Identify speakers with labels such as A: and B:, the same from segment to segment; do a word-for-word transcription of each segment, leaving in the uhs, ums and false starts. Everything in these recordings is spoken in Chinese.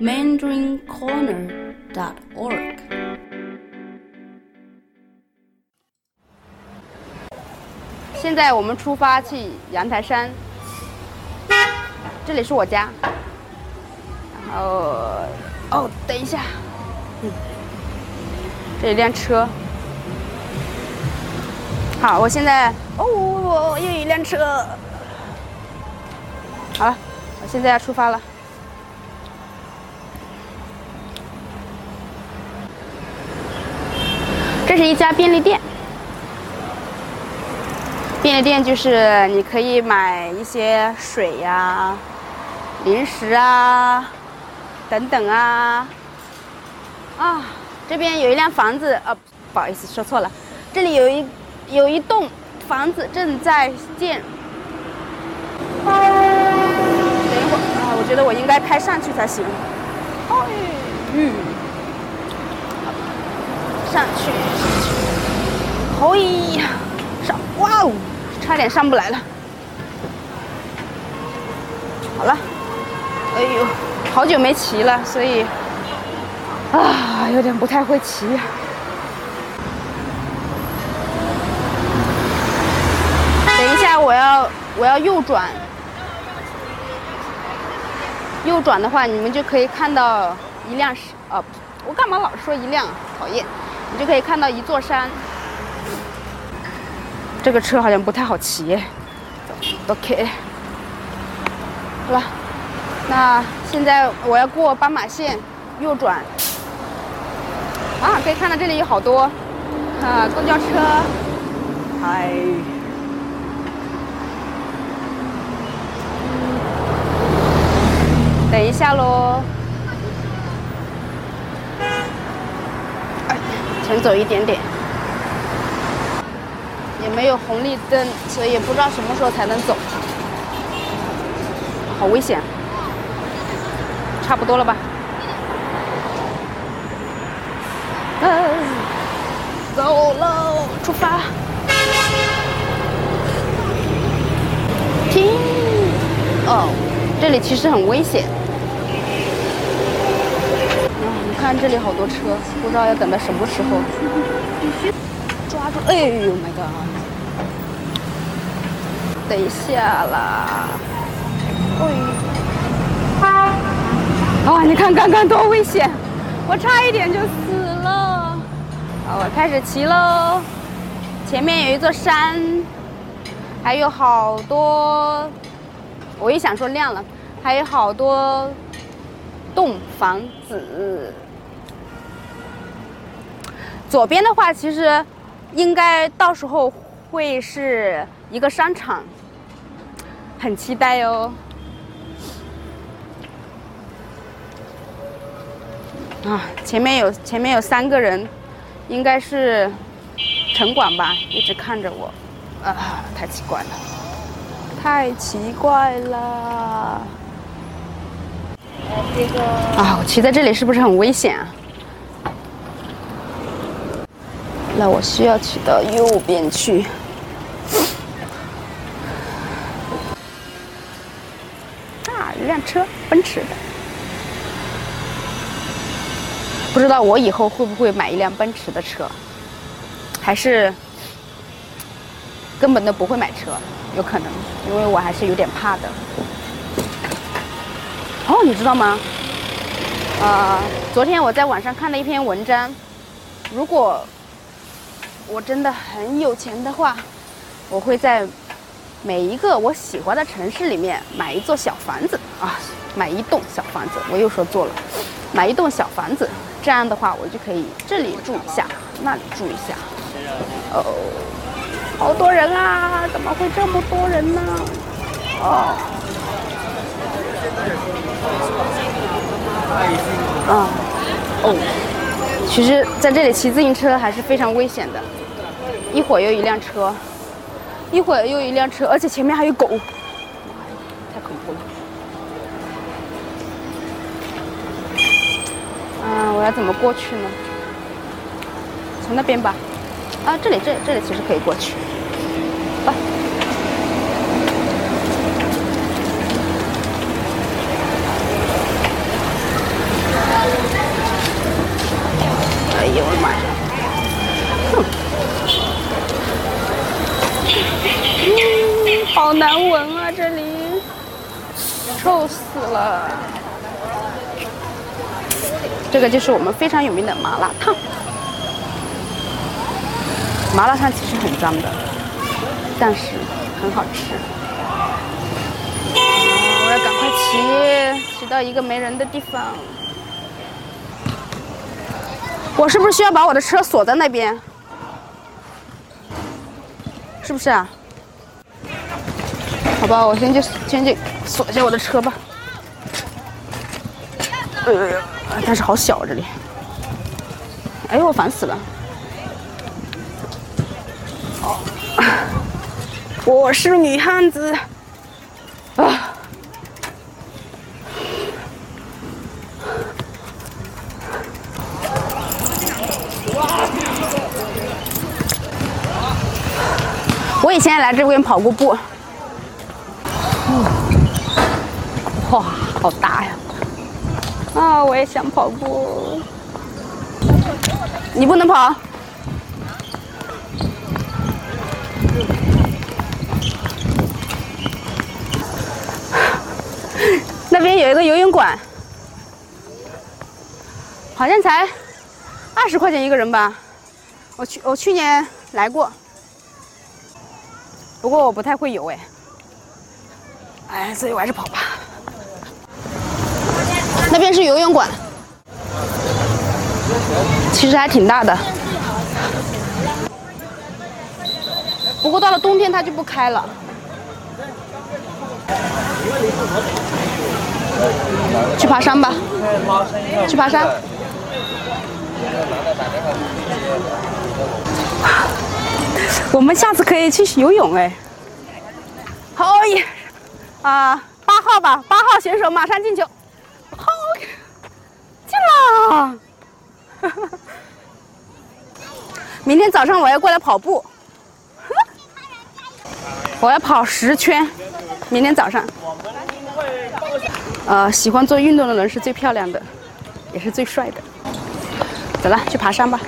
A: mandarin corner dot org。
B: 现在我们出发去阳台山，这里是我家。然后，哦，等一下，嗯，这有一辆车。好，我现在，哦，又有一辆车。好了，我现在要出发了。这是一家便利店。便利店就是你可以买一些水呀、啊、零食啊等等啊。啊，这边有一辆房子，呃、啊，不好意思说错了，这里有一有一栋房子正在建。等一会儿啊，我觉得我应该开上去才行。哦，嗯，上去，嘿呀，上，哇哦！差点上不来了。好了，哎呦，好久没骑了，所以啊，有点不太会骑。等一下，我要我要右转，右转的话，你们就可以看到一辆是啊，我干嘛老说一辆？讨厌！你就可以看到一座山。这个车好像不太好骑 ，OK， 好了，那现在我要过斑马线，右转。啊，可以看到这里有好多啊公交车，嗨，等一下喽，哎，前走一点点。也没有红绿灯，所以也不知道什么时候才能走，好危险。差不多了吧？嗯，走喽，出发。停。哦，这里其实很危险。啊，你看这里好多车，不知道要等到什么时候。抓住！哎呦 ，My God！ 等一下啦！哎，啊，你看刚刚多危险，我差一点就死了。好，我开始骑喽。前面有一座山，还有好多，我一想说亮了，还有好多栋房子。左边的话，其实应该到时候会是一个商场，很期待哦。啊，前面有前面有三个人，应该是城管吧，一直看着我，啊，太奇怪了，太奇怪了。这个啊，我骑在这里是不是很危险啊？那我需要骑到右边去。啊，一辆车，奔驰的。不知道我以后会不会买一辆奔驰的车，还是根本都不会买车，有可能，因为我还是有点怕的。哦，你知道吗？呃，昨天我在网上看了一篇文章，如果我真的很有钱的话，我会在每一个我喜欢的城市里面买一座小房子啊，买一栋小房子。我又说错了，买一栋小房子，这样的话我就可以这里住一下，那里住一下。哦，好多人啊！怎么会这么多人呢？哦，啊，哦，其实在这里骑自行车还是非常危险的。一会儿又一辆车，一会儿又一辆车，而且前面还有狗，太恐怖了。啊，我要怎么过去呢？从那边吧。啊，这里这里这里其实可以过去。吧。 臭死了。这个就是我们非常有名的麻辣烫。麻辣烫其实很脏的，但是很好吃。我要赶快骑，骑到一个没人的地方。我是不是需要把我的车锁在那边？是不是啊？好吧，我先去先去锁一下我的车吧。呃，但是好小啊这里。哎呦，我烦死了！哦，我是女汉子啊！我以前也来这边跑过步。哇，好大呀！啊，我也想跑步。你不能跑。那边有一个游泳馆，好像才二十块钱一个人吧。我去，我去年来过，不过我不太会游哎。哎，所以我还是跑吧。那边是游泳馆，其实还挺大的。不过到了冬天它就不开了。去爬山吧，去爬山。我们下次可以去游泳哎。好耶！啊，八号吧，八号选手马上进球。好，进了！明天早上我要过来跑步，我要跑十圈。明天早上，呃，喜欢做运动的人是最漂亮的，也是最帅的。走了，去爬山吧。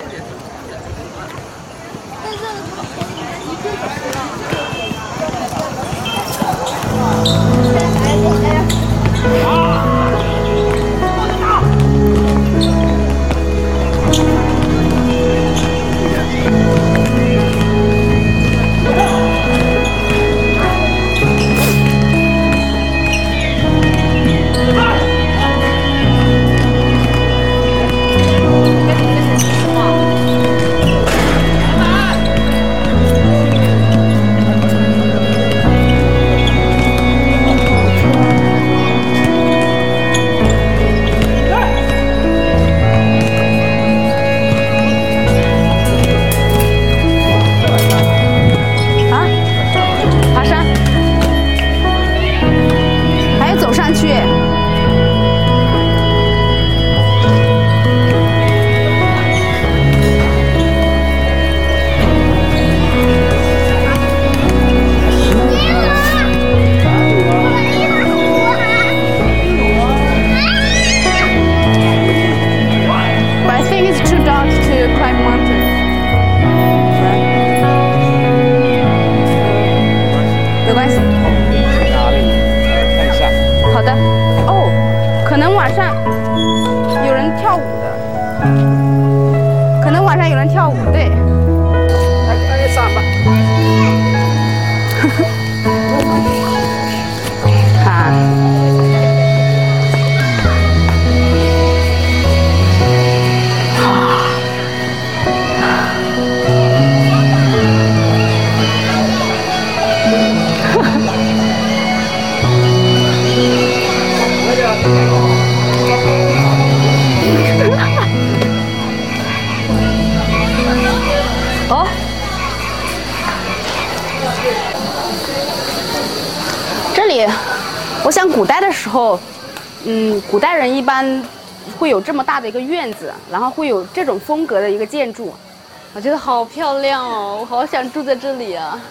B: 我想古代的时候，嗯，古代人一般会有这么大的一个院子，然后会有这种风格的一个建筑，我觉得好漂亮哦，我好想住在这里啊！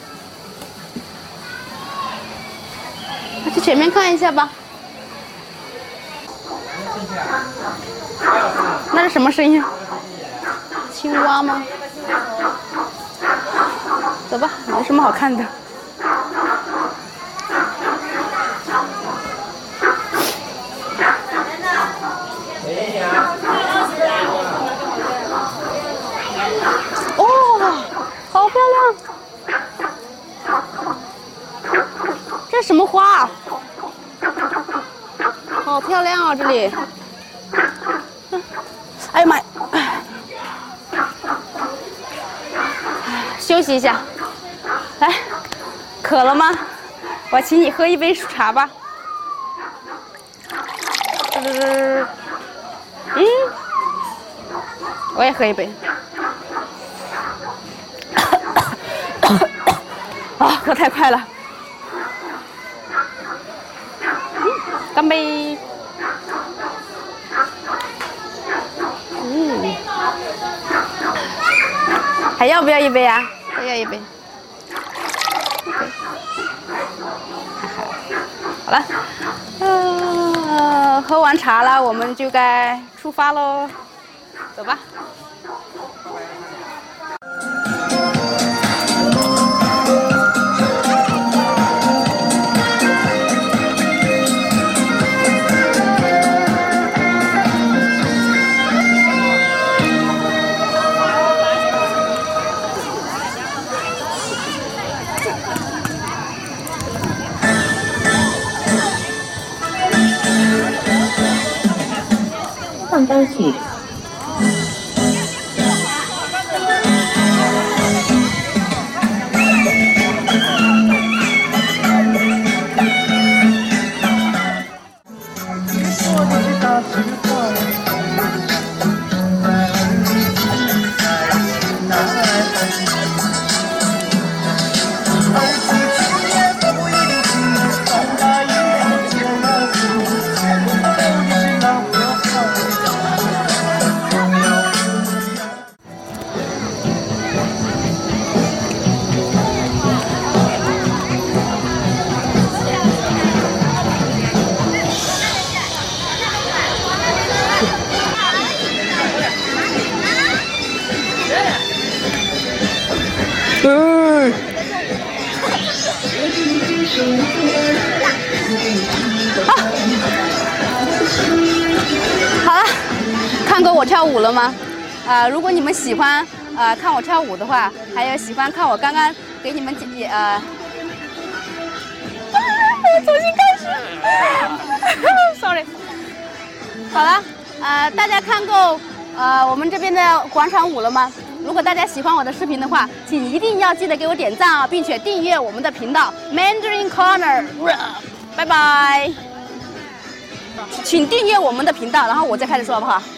B: 去前面看一下吧。那是什么声音？青蛙吗？走吧，没什么好看的。 漂亮啊，这里。哎呀妈呀！休息一下。来，渴了吗？我请你喝一杯茶吧。嗯，我也喝一杯。啊，喝太快了。干杯！嗯，还要不要一杯啊？再要一杯。好了，呃，喝完茶了，我们就该出发喽，走吧。
C: 上班去。
B: 嗯。好了，看过我跳舞了吗？啊、呃，如果你们喜欢呃看我跳舞的话，还有喜欢看我刚刚给你们解呃，啊、我重新开始，sorry。好了，呃，大家看够呃我们这边的广场舞了吗？如果大家喜欢我的视频的话，请一定要记得给我点赞啊，并且订阅我们的频道 Mandarin Corner。拜拜，请订阅我们的频道，然后我再开始说好不好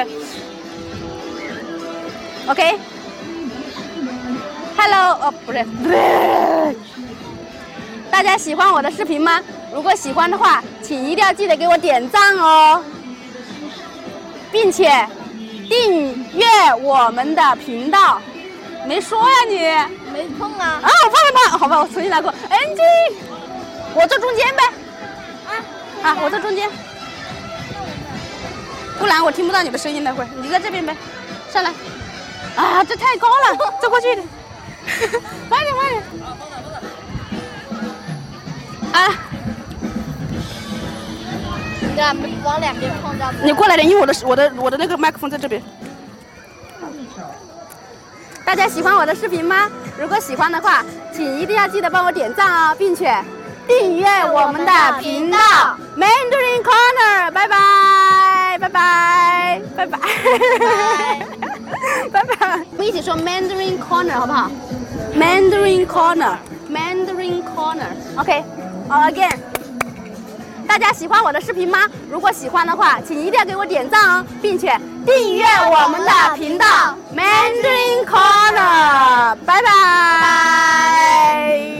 B: ？OK。OK。Hello， 哦，不是，不是。大家喜欢我的视频吗？如果喜欢的话，请一定要记得给我点赞哦，并且订阅我们的频道。没说呀你？
D: 没空啊。
B: 啊，我放了吧，好吧，我重新来过。安静，我坐中间呗。啊，啊，我坐中间。不然我听不到你的声音，待会儿你在这边呗，上来。啊，这太高了，走过去一点。慢点，慢点。啊。
D: 对啊，往两边碰到。
B: 你过来点，因为我的我的我的那个麦克风在这边。大家喜欢我的视频吗？如果喜欢的话，请一定要记得帮我点赞哦，并且订阅我们的频道 Mandarin Corner。拜拜，拜拜，拜拜，拜拜。我们一起说 Mandarin Corner 好不好 ？Mandarin Corner，Mandarin Corner。OK，all again。大家喜欢我的视频吗？如果喜欢的话，请一定要给我点赞哦，并且订阅我们的频道 Mandarin Corner。拜拜。